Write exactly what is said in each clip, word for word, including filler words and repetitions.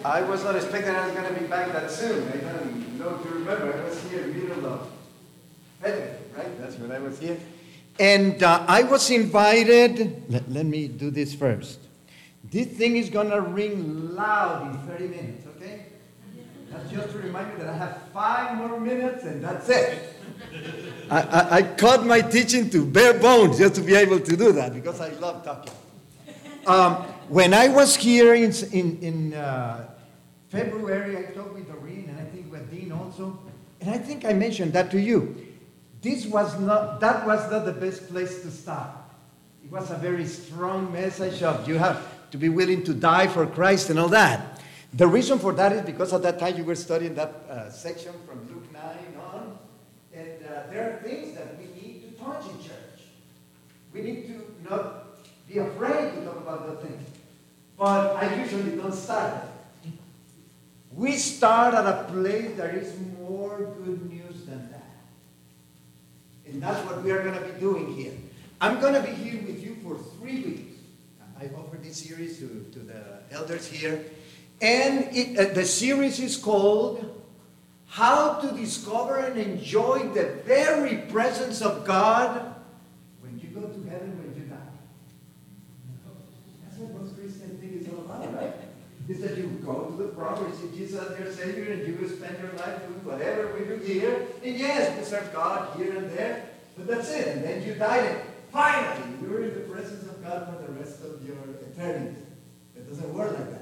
I was not expecting I was going to be back that soon. I don't know if you remember. I was here in the middle of February, right? That's when I was here. And uh, I was invited. Let, let me do this first. This thing is going to ring loud in thirty minutes, okay? That's just to remind you that I have five more minutes and that's it. I, I, I cut my teaching to bare bones just to be able to do that because I love talking. Um, when I was here in, in, in uh, February, I talked with Doreen and I think with Dean also, and I think I mentioned that to you. This was not, that was not the best place to start. It was a very strong message of you have to be willing to die for Christ and all that. The reason for that is because at that time you were studying that uh, section from Luke nine on, and uh, there are things that we need to touch in church. We need to not be afraid to talk about those things. But I usually don't start it. We start at a place that is more good news than that. And that's what we are going to be doing here. I'm going to be here with you for three weeks. I offered this series to, to the elders here. And it, uh, the series is called How to Discover and Enjoy the Very Presence of God When You Go to Heaven When You Die. That's what most Christian thing is all about, right? Is that you go to the cross, receive Jesus as your Savior, and you will spend your life doing whatever we do here. And yes, we serve God here and there, but that's it. And then you die, and finally, you're in the presence of God for the rest of your eternity. It doesn't work like that.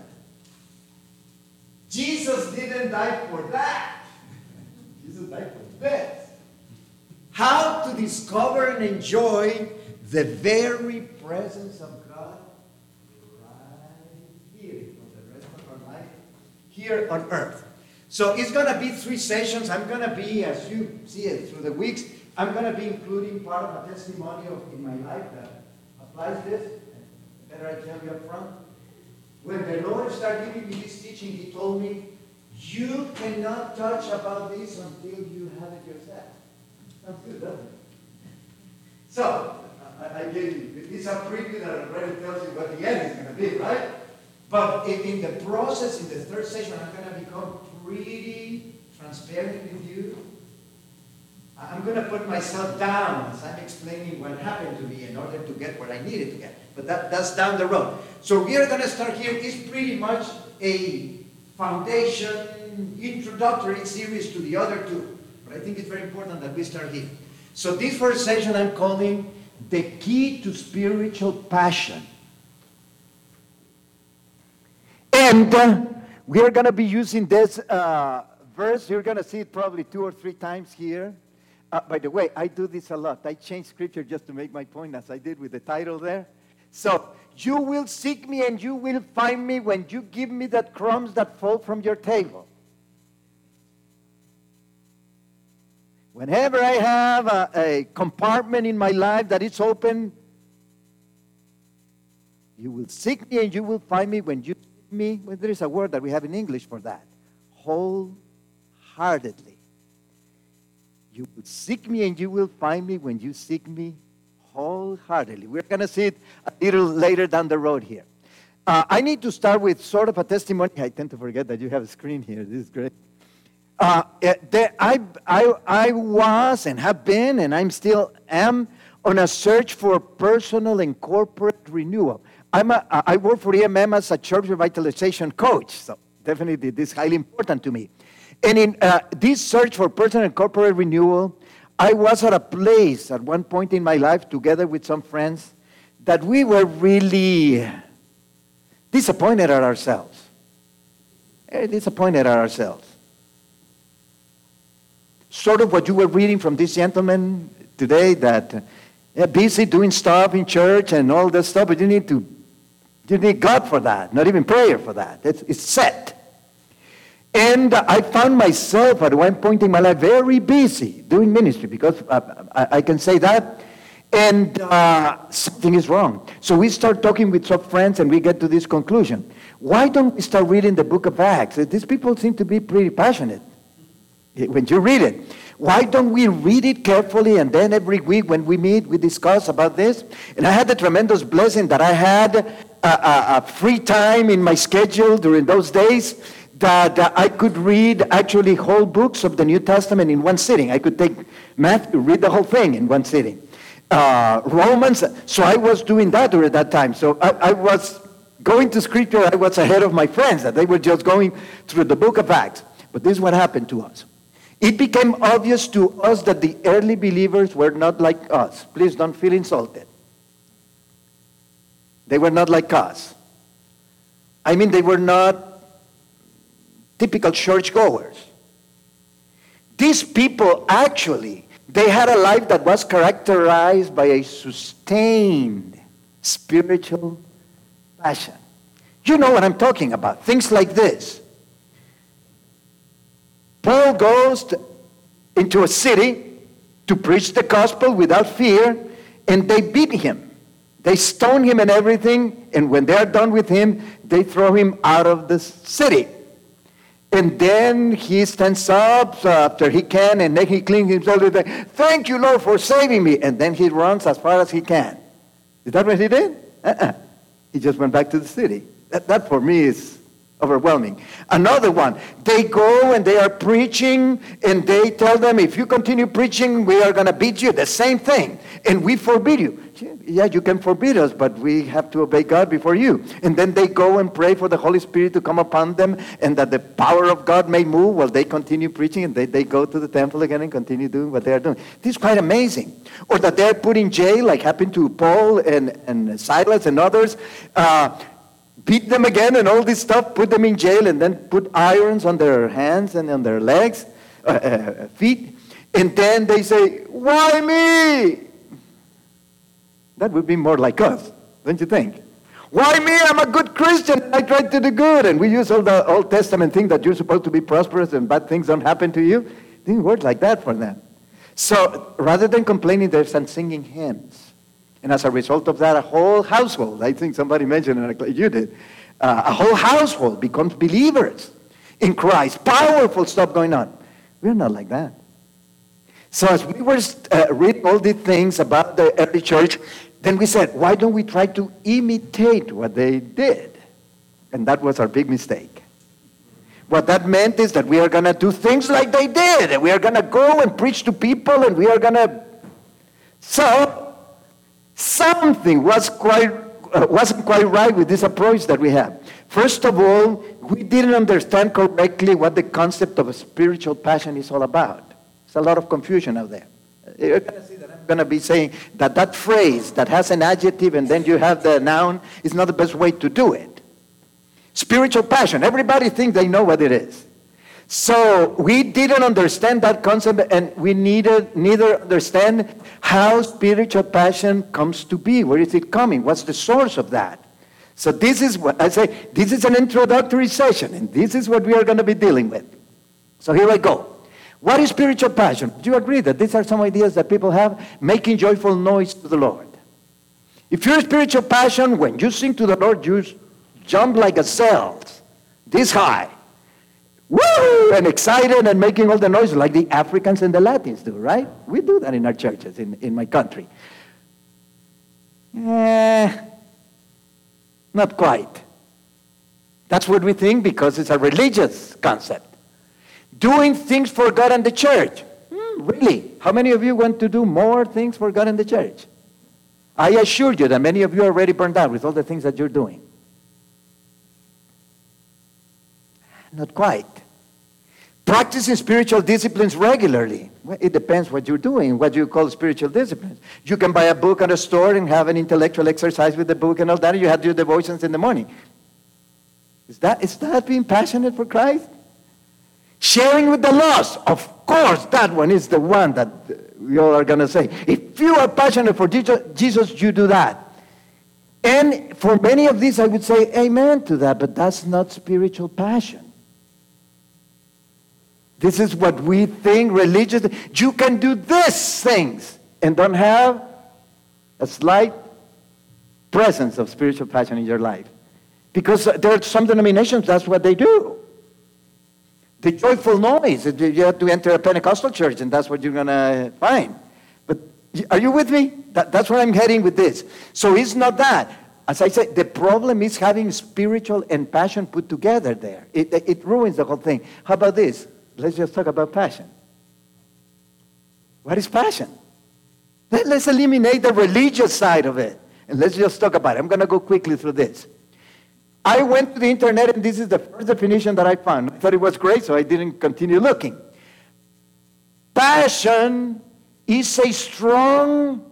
Jesus didn't die for that. Jesus died for this. How to discover and enjoy the very presence of God right here for the rest of our life, here on earth. So it's going to be three sessions. I'm going to be, as you see it through the weeks, I'm going to be including part of a testimony of, in my life that applies this. Better I tell you up front. When the Lord started giving me this teaching, He told me, you cannot touch about this until you have it yourself. Sounds good, doesn't it? So, I, I gave you, it's a preview that already tells you what the end is going to be, right? But in, in the process, in the third session, I'm going to become pretty transparent with you. I'm going to put myself down as I'm explaining what happened to me in order to get what I needed to get. But that, that's down the road. So we are going to start here. It's pretty much a foundation, introductory series to the other two. But I think it's very important that we start here. So this first session I'm calling The Key to Spiritual Passion. And uh, we are going to be using this uh, verse. You're going to see it probably two or three times here. Uh, by the way, I do this a lot. I change scripture just to make my point, as I did with the title there. So, you will seek me and you will find me when you give me the crumbs that fall from your table. Whenever I have a, a compartment in my life that is open, you will seek me and you will find me when you seek me. Well, there is a word that we have in English for that. Wholeheartedly. You will seek me and you will find me when you seek me wholeheartedly. We're going to see it a little later down the road here. Uh, I need to start with sort of a testimony. I tend to forget that you have a screen here. This is great. Uh, there, I, I, I was and have been, and I'm still am, on a search for personal and corporate renewal. I'm a, I work for E M M as a church revitalization coach, so definitely this is highly important to me. And in uh, this search for personal and corporate renewal, I was at a place at one point in my life, together with some friends, that we were really disappointed at ourselves. Eh, disappointed at ourselves. Sort of what you were reading from this gentleman today, that uh, busy doing stuff in church and all that stuff, but you need to, you need God for that, not even prayer for that. It's, it's set. And I found myself at one point in my life very busy doing ministry, because uh, I, I can say that, and uh, something is wrong. So we start talking with some friends and we get to this conclusion. Why don't we start reading the book of Acts? These people seem to be pretty passionate when you read it. Why don't we read it carefully, and then every week when we meet, we discuss about this? And I had the tremendous blessing that I had a, a, a free time in my schedule during those days that uh, I could read actually whole books of the New Testament in one sitting. I could take Matthew, read the whole thing in one sitting. Uh, Romans, so I was doing that during that time. So I, I was going to Scripture, I was ahead of my friends, that they were just going through the book of Acts. But this is what happened to us. It became obvious to us that the early believers were not like us. Please don't feel insulted. They were not like us. I mean, they were not typical churchgoers. These people actually, they had a life that was characterized by a sustained spiritual passion. You know what I'm talking about. Things like this. Paul goes to, into a city to preach the gospel without fear, and they beat him. They stone him and everything, and when they're done with him, they throw him out of the city. And then he stands up after he can, and then he cleans himself with, thank you, Lord, for saving me. And then he runs as far as he can. Is that what he did? Uh-uh. He just went back to the city. That, that for me is overwhelming. Another one, they go and they are preaching, and they tell them, if you continue preaching, we are going to beat you. The same thing. And we forbid you. Yeah, you can forbid us, but we have to obey God before you. And then they go and pray for the Holy Spirit to come upon them, and that the power of God may move while they continue preaching, and they, they go to the temple again and continue doing what they are doing. This is quite amazing. Or that they're put in jail, like happened to Paul and, and Silas and others. Uh, beat them again and all this stuff, put them in jail, and then put irons on their hands and on their legs, uh, uh, feet. And then they say, why me? That would be more like us, don't you think? Why me? I'm a good Christian. I try to do good. And we use all the Old Testament thing that you're supposed to be prosperous and bad things don't happen to you. It didn't work like that for them. So rather than complaining, they're singing hymns. And as a result of that, a whole household, I think somebody mentioned it like you did, uh, a whole household becomes believers in Christ. Powerful stuff going on. We're not like that. So as we were uh, reading all these things about the early church, then we said, why don't we try to imitate what they did? And that was our big mistake. What that meant is that we are going to do things like they did. And we are going to go and preach to people, and we are going to... So, something was quite, uh, wasn't quite right with this approach that we have. First of all, we didn't understand correctly what the concept of a spiritual passion is all about. There's a lot of confusion out there. You're going to see that I'm going to be saying that that phrase that has an adjective and then you have the noun is not the best way to do it. Spiritual passion. Everybody thinks they know what it is. So we didn't understand that concept, and we needed neither understand how spiritual passion comes to be. Where is it coming? What's the source of that? So this is what I say, this is an introductory session, and this is what we are going to be dealing with. So here I go. What is spiritual passion? Do you agree that these are some ideas that people have? Making joyful noise to the Lord. If you're spiritual passion, when you sing to the Lord, you jump like a cell, this high. Woo! And excited and making all the noise like the Africans and the Latins do, right? We do that in our churches in, in my country. Eh, not quite. That's what we think because it's a religious concept. Doing things for God and the church. Hmm, really? How many of you want to do more things for God and the church? I assure you that many of you are already burned out with all the things that you're doing. Not quite. Practicing spiritual disciplines regularly. Well, it depends what you're doing, what you call spiritual disciplines. You can buy a book at a store and have an intellectual exercise with the book and all that. You have to do devotions in the morning. Is that, is that being passionate for Christ? Sharing with the lost. Of course, that one is the one that you all are going to say. If you are passionate for Jesus, you do that. And for many of these, I would say amen to that, but that's not spiritual passion. This is what we think religious. You can do these things and don't have a slight presence of spiritual passion in your life. Because there are some denominations, that's what they do. The joyful noise, you have to enter a Pentecostal church and that's what you're going to find. But are you with me? That, that's where I'm heading with this. So it's not that. As I said, the problem is having spiritual and passion put together there. It, it ruins the whole thing. How about this? Let's just talk about passion. What is passion? Let, let's eliminate the religious side of it. And let's just talk about it. I'm going to go quickly through this. I went to the internet, and this is the first definition that I found. I thought it was great, so I didn't continue looking. Passion is a strong...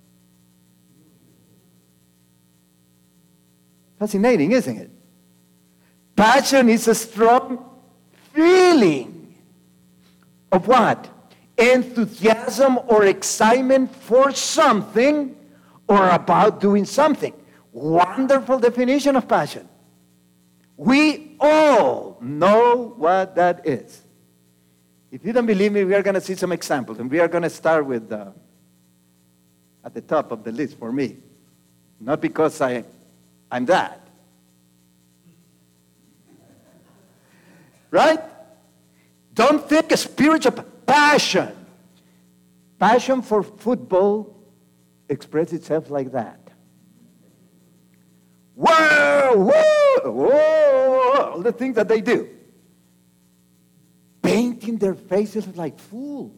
Fascinating, isn't it? Passion is a strong feeling of what? Enthusiasm or excitement for something or about doing something. Wonderful definition of passion. We all know what that is. If you don't believe me, we are going to see some examples, and we are going to start with uh, at the top of the list for me. Not because I, I'm that. Right? Don't think a spiritual passion. Passion for football expresses itself like that. Whoa, whoa, whoa, all the things that they do. Painting their faces like fools.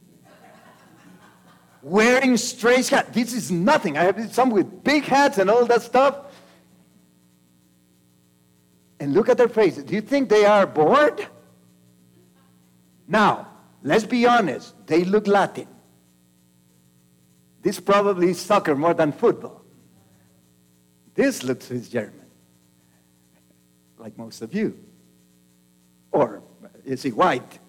Wearing strange hats. This is nothing. I have some with big hats and all that stuff. And look at their faces. Do you think they are bored? Now, let's be honest. They look Latin. This probably is soccer more than football. This looks Swiss German, like most of you. Or is he white?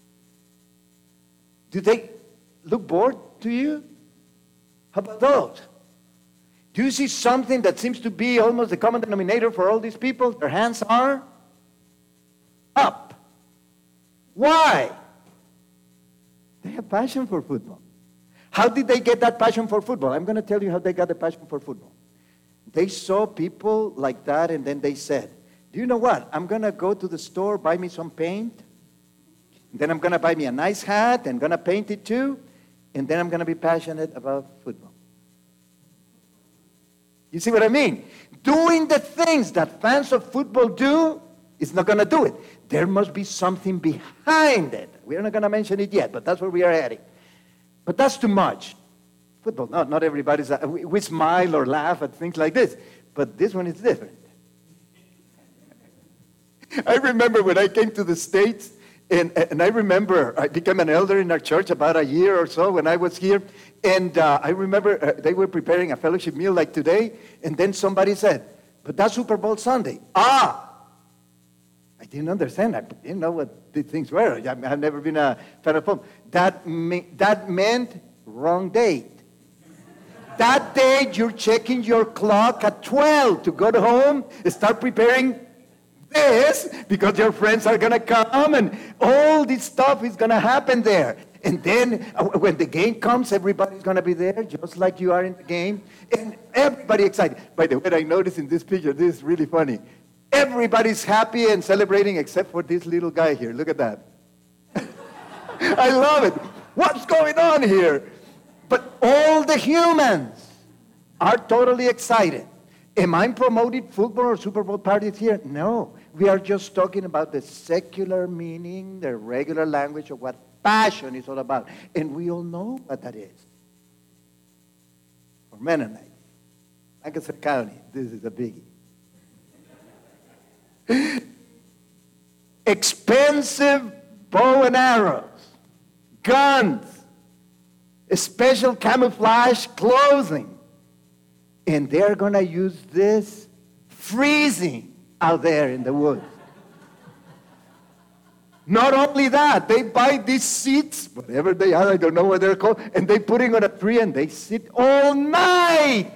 Do they look bored to you? How about those? Do you see something that seems to be almost the common denominator for all these people? Their hands are up. Why? They have passion for football. How did they get that passion for football? I'm going to tell you how they got the passion for football. They saw people like that, and then they said, do you know what? I'm going to go to the store, buy me some paint. And then I'm going to buy me a nice hat and going to paint it too. And then I'm going to be passionate about football. You see what I mean? Doing the things that fans of football do is not going to do it. There must be something behind it. We're not going to mention it yet, but that's where we are heading. But that's too much. Football, no, not everybody's, uh, we, we smile or laugh at things like this, but this one is different. I remember when I came to the States, and, and I remember I became an elder in our church about a year or so when I was here, and uh, I remember uh, they were preparing a fellowship meal like today, and then somebody said, but that's Super Bowl Sunday. Ah! I didn't understand. I didn't know what these things were. I've never been a fan of football. That, me- that meant wrong date. That day, you're checking your clock at twelve to go to home, start preparing this, because your friends are going to come, and all this stuff is going to happen there. And then, uh, when the game comes, everybody's going to be there, just like you are in the game, and everybody excited. By the way, I noticed in this picture, this is really funny. Everybody's happy and celebrating except for this little guy here. Look at that. I love it. What's going on here? But all the humans are totally excited. Am I promoting football or Super Bowl parties here? No. We are just talking about the secular meaning, the regular language of what passion is all about. And we all know what that is. For Mennonite, Lancaster County, this is a biggie. Expensive bow and arrows, guns, special camouflage clothing. And they're going to use this freezing out there in the woods. Not only that, they buy these seats, whatever they are, I don't know what they're called, and they put it on a tree and they sit all night.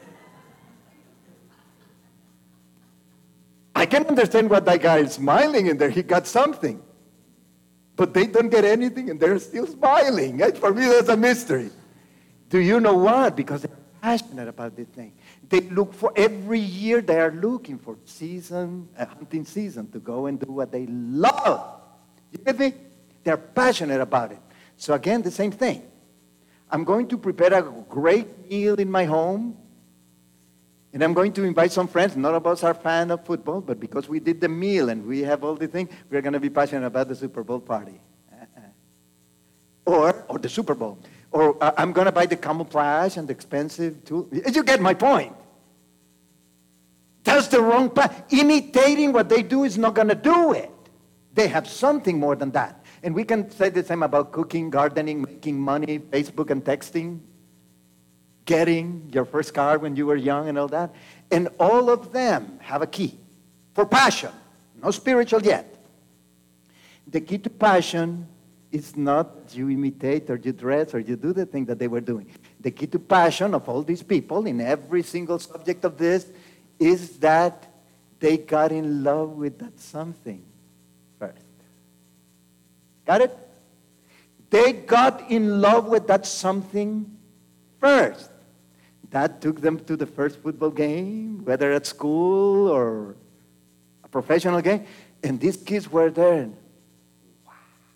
I can understand what that guy is smiling in there. He got something. But they don't get anything and they're still smiling. For me, that's a mystery. Do you know what? Because they're passionate about this thing. They look for, every year they are looking for season, a hunting season to go and do what they love. You get me? They're passionate about it. So again, the same thing. I'm going to prepare a great meal in my home. And I'm going to invite some friends. None of us are fan of football, but because we did the meal and we have all the things, we're going to be passionate about the Super Bowl party. Uh-uh. Or, or the Super Bowl. Or uh, I'm going to buy the camouflage and the expensive tool. You get my point. That's the wrong path. Imitating what they do is not going to do it. They have something more than that. And we can say the same about cooking, gardening, making money, Facebook and texting, getting your first car when you were young and all that. And all of them have a key for passion. No spiritual yet. The key to passion is not you imitate or you dress or you do the thing that they were doing. The key to passion of all these people in every single subject of this is that they got in love with that something first. Got it? They got in love with that something first. That took them to the first football game, whether at school or a professional game. And these kids were there. And wow.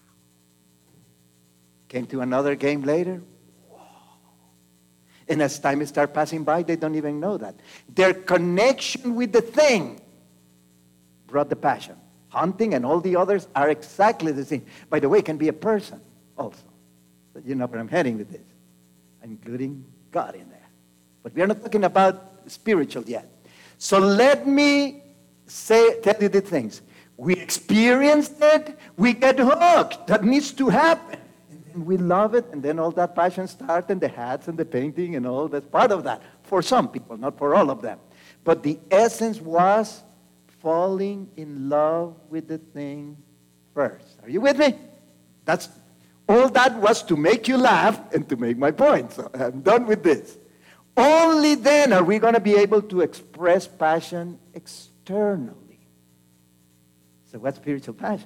Came to another game later. Wow. And as time starts passing by, they don't even know that. Their connection with the thing brought the passion. Hunting and all the others are exactly the same. By the way, it can be a person also. But you know where I'm heading with this. Including God in there. But we are not talking about spiritual yet. So let me say, tell you the things. We experienced it. We get hooked. That needs to happen. And then we love it. And then all that passion starts, and the hats and the painting and all that's part of that. For some people, not for all of them. But the essence was falling in love with the thing first. Are you with me? That's all that was to make you laugh and to make my point. So I'm done with this. Only then are we going to be able to express passion externally. So what's spiritual passion?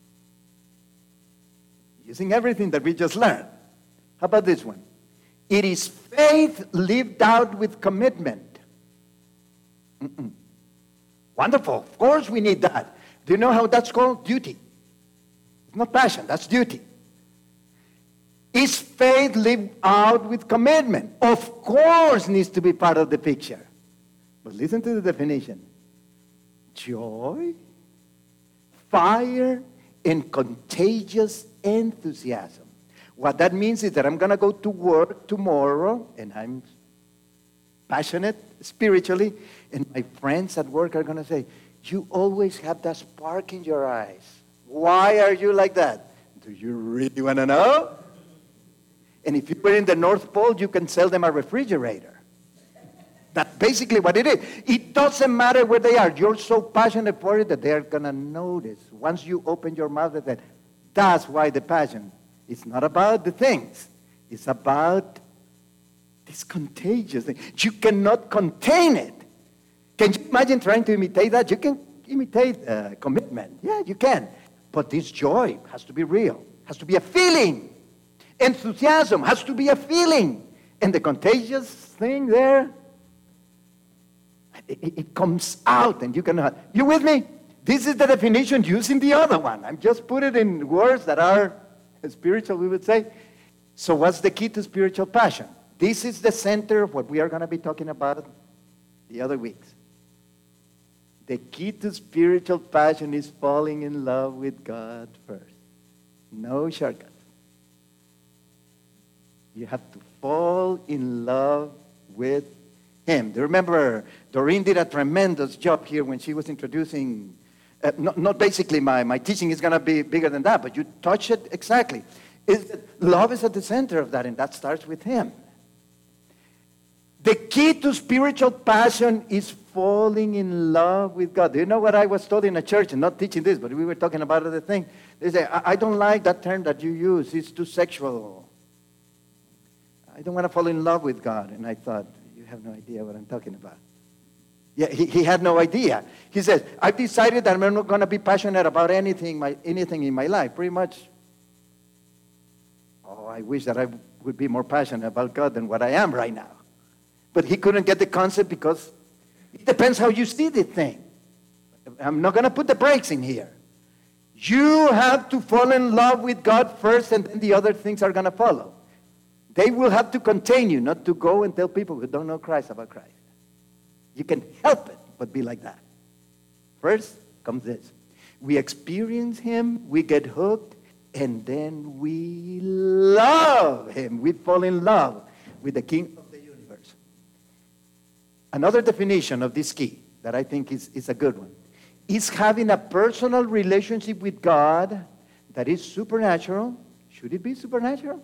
Using everything that we just learned. How about this one? It is faith lived out with commitment. Mm-mm. Wonderful. Of course we need that. Do you know how that's called? Duty. It's not passion, that's duty. Is faith lived out with commitment? Of course needs to be part of the picture. But listen to the definition. Joy, fire, and contagious enthusiasm. What that means is that I'm going to go to work tomorrow, and I'm passionate spiritually, and my friends at work are going to say, you always have that spark in your eyes. Why are you like that? Do you really want to know? And if you were in the North Pole, you can sell them a refrigerator. That's basically what it is. It doesn't matter where they are. You're so passionate for it that they're going to notice. Once you open your mouth, they say, that's why the passion. It's not about the things. It's about this contagious thing. You cannot contain it. Can you imagine trying to imitate that? You can imitate uh, commitment. Yeah, you can. But this joy has to be real. Has to be a feeling. Enthusiasm has to be a feeling. And the contagious thing there, it, it comes out and you cannot. You with me? This is the definition using the other one. I'm just put it in words that are spiritual, we would say. So what's the key to spiritual passion? This is the center of what we are going to be talking about the other weeks. The key to spiritual passion is falling in love with God first. No shortcuts. You have to fall in love with Him. Do you remember Doreen did a tremendous job here when she was introducing, uh, not, not basically my, my teaching is going to be bigger than that, but you touch it exactly. Is that love is at the center of that, and that starts with Him. The key to spiritual passion is falling in love with God. Do you know what I was taught in a church, and not teaching this, but we were talking about other thing. They say, I, I don't like that term that you use. It's too sexual. I don't want to fall in love with God. And I thought, you have no idea what I'm talking about. Yeah, he, he had no idea. He says, I've decided that I'm not going to be passionate about anything, my, anything in my life. Pretty much, oh, I wish that I would be more passionate about God than what I am right now. But he couldn't get the concept because it depends how you see the thing. I'm not going to put the brakes in here. You have to fall in love with God first, and then the other things are going to follow. They will have to contain you, not to go and tell people who don't know Christ about Christ. You can help it but be like that. First comes this. We experience him, we get hooked, and then we love him. We fall in love with the King of the universe. Another definition of this key that I think is, is a good one is having a personal relationship with God that is supernatural. Should it be supernatural?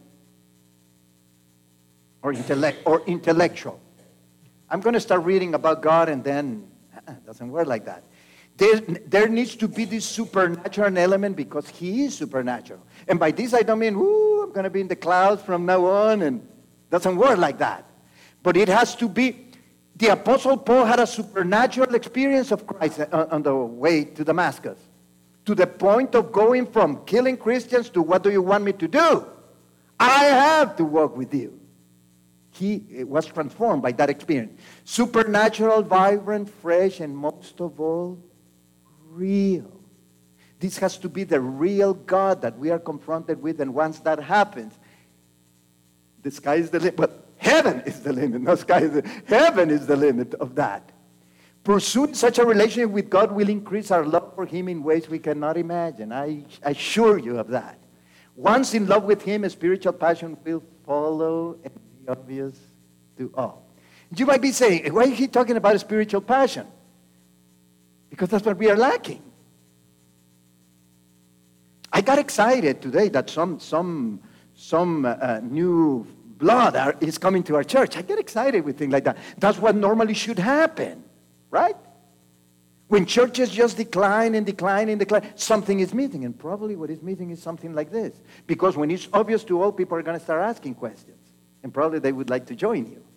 Or, intellect, or intellectual? I'm going to start reading about God and then uh, it doesn't work like that. There, there needs to be this supernatural element because he is supernatural. And by this I don't mean, ooh, I'm going to be in the clouds from now on, and it doesn't work like that. But it has to be, the Apostle Paul had a supernatural experience of Christ on the way to Damascus, to the point of going from killing Christians to what do you want me to do? I have to walk with you. He was transformed by that experience. Supernatural, vibrant, fresh, and most of all, real. This has to be the real God that we are confronted with, and once that happens, the sky is the limit. But heaven is the limit, not sky is the heaven is the limit of that. Pursuing such a relationship with God will increase our love for him in ways we cannot imagine. I assure you of that. Once in love with him, a spiritual passion will follow and be obvious to all. You might be saying, why is he talking about a spiritual passion? Because that's what we are lacking. I got excited today that some some some uh, new blood are, is coming to our church. I get excited with things like that. That's what normally should happen, right? When churches just decline and decline and decline, something is missing. And probably what is missing is something like this. Because when it's obvious to all, people are going to start asking questions. And probably they would like to join you.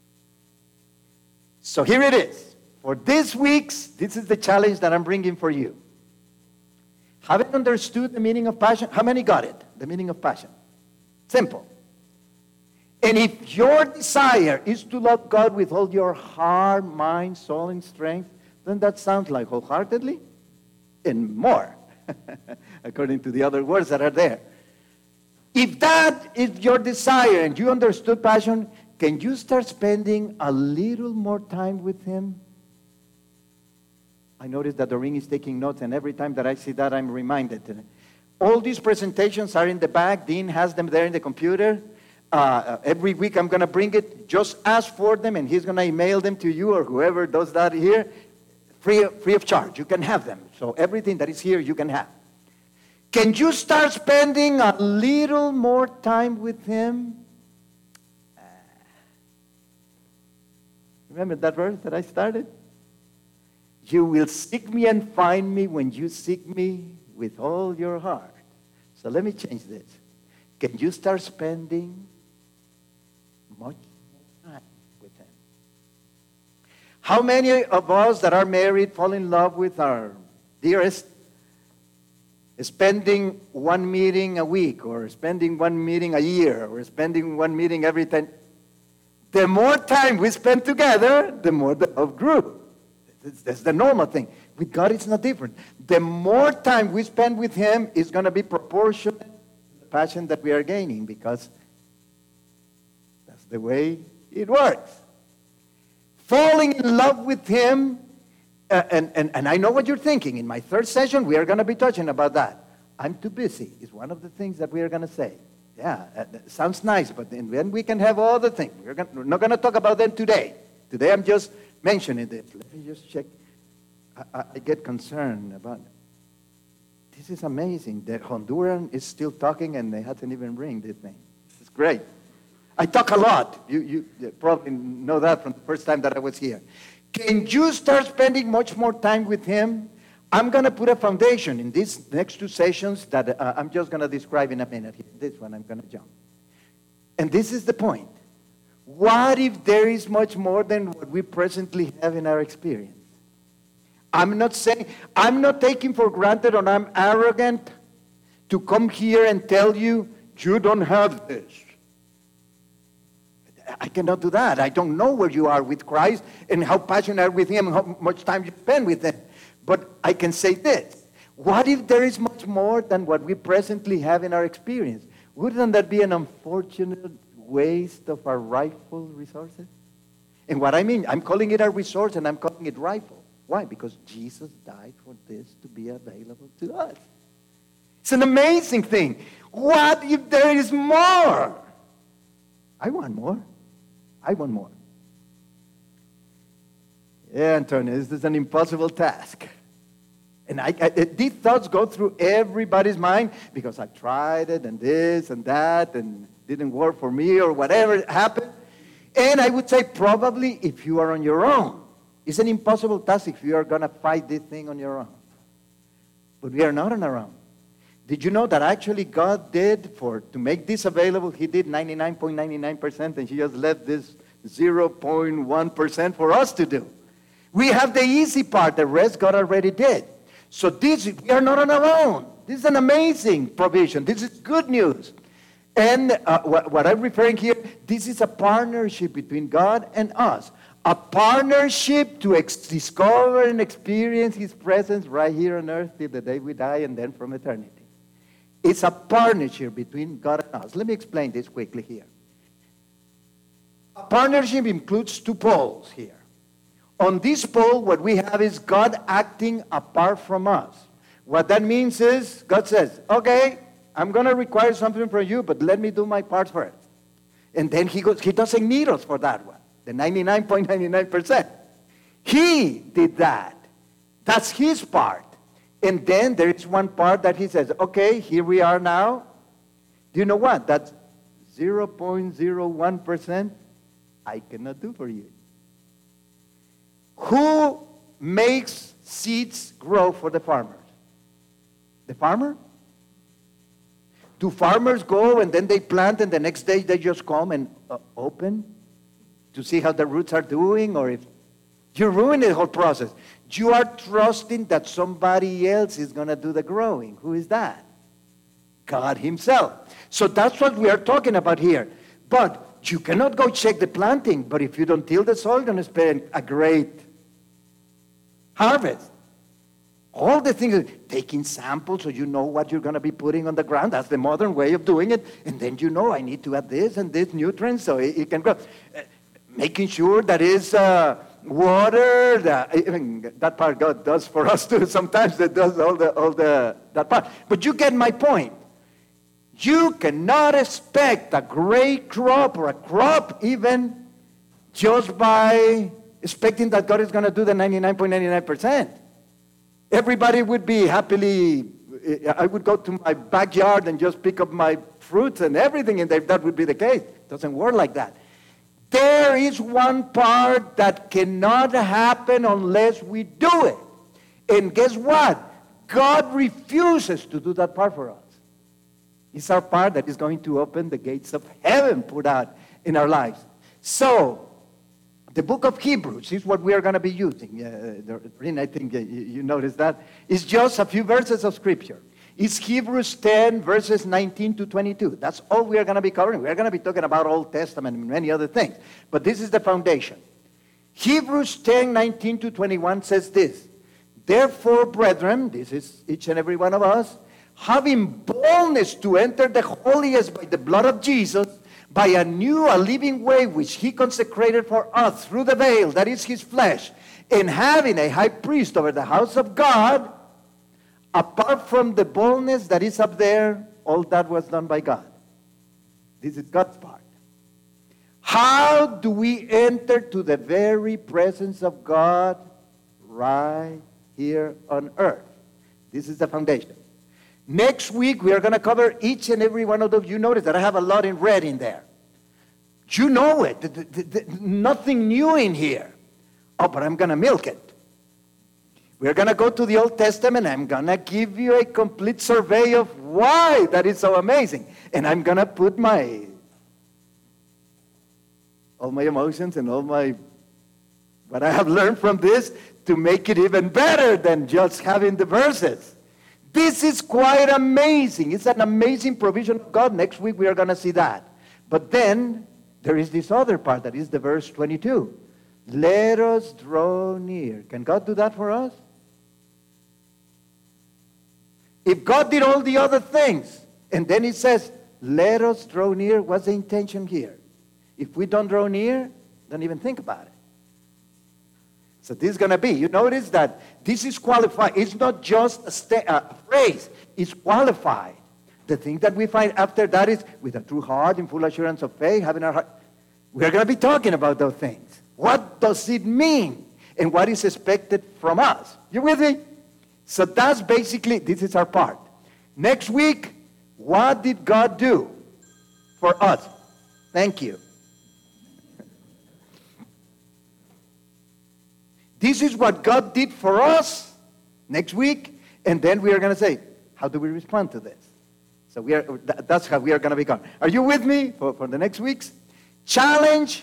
So here it is. For this week's, this is the challenge that I'm bringing for you. Haven't understood the meaning of passion? How many got it? The meaning of passion. Simple. And if your desire is to love God with all your heart, mind, soul, and strength, then that sounds like wholeheartedly and more, according to the other words that are there. If that is your desire and you understood passion, can you start spending a little more time with him? I notice that Doreen is taking notes, and every time that I see that, I'm reminded. All these presentations are in the back. Dean has them there in the computer. Uh, every week I'm going to bring it. Just ask for them, and he's going to email them to you or whoever does that here, free, free of charge. You can have them. So everything that is here, you can have. Can you start spending a little more time with him? Remember that verse that I started? You will seek me and find me when you seek me with all your heart. So let me change this. Can you start spending much more time with him? How many of us that are married fall in love with our dearest, spending one meeting a week, or spending one meeting a year, or spending one meeting every ten? The more time we spend together, the more the love grew. That's the normal thing. With God, it's not different. The more time we spend with him is going to be proportionate to the passion that we are gaining, because that's the way it works. Falling in love with him, uh, and, and, and I know what you're thinking. In my third session, we are going to be touching about that. I'm too busy is one of the things that we are going to say. Yeah, uh, sounds nice, but then we can have all the things. We're, gonna, we're not going to talk about them today. Today I'm just mentioning it. Let me just check. I, I get concerned about it. This is amazing. The Honduran is still talking and they hasn't even ring this thing. It's great. I talk a lot. You, you, you probably know that from the first time that I was here. Can you start spending much more time with him? I'm going to put a foundation in these next two sessions that uh, I'm just going to describe in a minute. This one I'm going to jump. And this is the point. What if there is much more than what we presently have in our experience? I'm not saying, I'm not taking for granted, or I'm arrogant to come here and tell you, you don't have this. I cannot do that. I don't know where you are with Christ and how passionate you are with him and how much time you spend with him. But I can say this. What if there is much more than what we presently have in our experience? Wouldn't that be an unfortunate waste of our rightful resources? And what I mean, I'm calling it a resource and I'm calling it rightful. Why? Because Jesus died for this to be available to us. It's an amazing thing. What if there is more? I want more. I want more. Yeah, Antonio, this is an impossible task. And I, I, these thoughts go through everybody's mind because I tried it and this and that and it didn't work for me or whatever happened. And I would say probably if you are on your own, it's an impossible task if you are going to fight this thing on your own. But we are not on our own. Did you know that actually God did for to make this available, he did ninety-nine point nine nine percent and he just left this zero point one percent for us to do. We have the easy part, the rest God already did. So this, we are not on our own. This is an amazing provision. This is good news. And uh, what, what I'm referring here, this is a partnership between God and us. A partnership to ex- discover and experience his presence right here on earth till the day we die and then from eternity. It's a partnership between God and us. Let me explain this quickly here. A partnership includes two poles here. On this pole, what we have is God acting apart from us. What that means is, God says, okay, I'm going to require something from you, but let me do my part first. And then he goes, he doesn't need us for that one, the ninety-nine point nine nine percent. He did that. That's his part. And then there is one part that he says, okay, here we are now. Do you know what? That's zero point zero one percent I cannot do for you. Who makes seeds grow for the farmers? The farmer? Do farmers go and then they plant and the next day they just come and uh, open to see how the roots are doing? Or if you ruin the whole process. You are trusting that somebody else is going to do the growing. Who is that? God himself. So that's what we are talking about here. But you cannot go check the planting. But if you don't till the soil, you're going to spend a great harvest. All the things, taking samples so you know what you're going to be putting on the ground. That's the modern way of doing it. And then you know I need to add this and this nutrients so it, it can grow. Uh, making sure that is uh, water. The, even that part God does for us too. Sometimes it does all the all the that part. But you get my point. You cannot expect a great crop or a crop even just by expecting that God is going to do the ninety-nine point nine nine percent. Everybody would be happily, I would go to my backyard and just pick up my fruits and everything, and that would be the case. It doesn't work like that. There is one part that cannot happen unless we do it. And guess what? God refuses to do that part for us. It's our part that is going to open the gates of heaven put out in our lives. So, the book of Hebrews is what we are going to be using. Uh, I think uh, you noticed that. It's just a few verses of Scripture. It's Hebrews ten, verses nineteen to twenty-two. That's all we are going to be covering. We are going to be talking about Old Testament and many other things. But this is the foundation. Hebrews ten, nineteen to twenty-one says this. Therefore, brethren, this is each and every one of us, having boldness to enter the holiest by the blood of Jesus, by a new, a living way which he consecrated for us through the veil, that is his flesh, and having a high priest over the house of God, apart from the boldness that is up there, all that was done by God. This is God's part. How do we enter to the very presence of God right here on earth? This is the foundation. Next week, we are going to cover each and every one of those. You notice that I have a lot in red in there. You know it. The, the, the, nothing new in here. Oh, but I'm going to milk it. We're going to go to the Old Testament. I'm going to give you a complete survey of why that is so amazing. And I'm going to put my, all my emotions and all my, what I have learned from this to make it even better than just having the verses. This is quite amazing. It's an amazing provision of God. Next week we are going to see that. But then there is this other part that is the verse twenty-two. Let us draw near. Can God do that for us? If God did all the other things, and then he says, let us draw near, what's the intention here? If we don't draw near, don't even think about it. So this is going to be, you notice that this is qualified. It's not just a, sta- a phrase. It's qualified. The thing that we find after that is, with a true heart, in full assurance of faith, having our heart. We're going to be talking about those things. What does it mean? And what is expected from us? You with me? So that's basically, this is our part. Next week, what did God do for us? Thank you. This is what God did for us next week. And then we are going to say, how do we respond to this? So we are, that's how we are going to become. Are you with me for, for the next weeks? Challenge.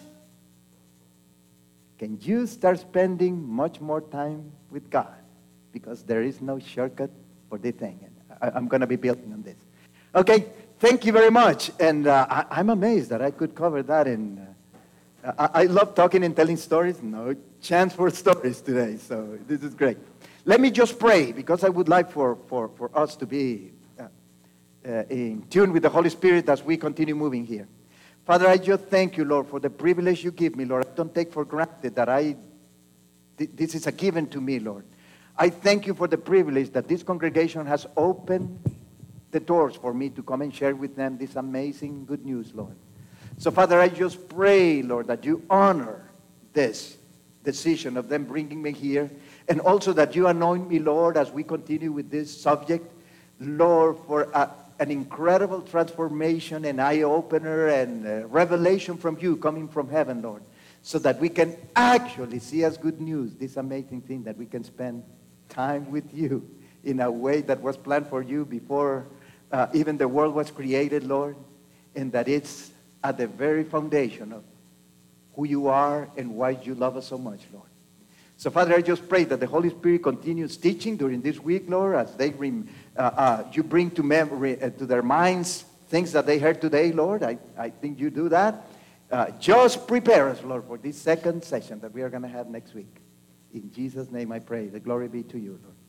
Can you start spending much more time with God? Because there is no shortcut for this thing. I, I'm going to be building on this. Okay, thank you very much. And uh, I, I'm amazed that I could cover that. And uh, I, I love talking and telling stories. No chance for stories today, so this is great. Let me just pray, because I would like for, for, for us to be uh, uh, in tune with the Holy Spirit as we continue moving here. Father, I just thank you, Lord, for the privilege you give me, Lord. I don't take for granted that I, th- this is a given to me, Lord. I thank you for the privilege that this congregation has opened the doors for me to come and share with them this amazing good news, Lord. So, Father, I just pray, Lord, that you honor this decision of them bringing me here, and also that you anoint me, Lord, as we continue with this subject, Lord, for a, an incredible transformation and eye-opener and uh, revelation from you coming from heaven, Lord, so that we can actually see as good news this amazing thing that we can spend time with you in a way that was planned for you before uh, even the world was created, Lord, and that it's at the very foundation of who you are and why you love us so much, Lord. So, Father, I just pray that the Holy Spirit continues teaching during this week, Lord, as they rem- uh, uh, you bring to memory, uh, to their minds things that they heard today, Lord. I, I think you do that. Uh, just prepare us, Lord, for this second session that we are going to have next week. In Jesus' name I pray. The glory be to you, Lord.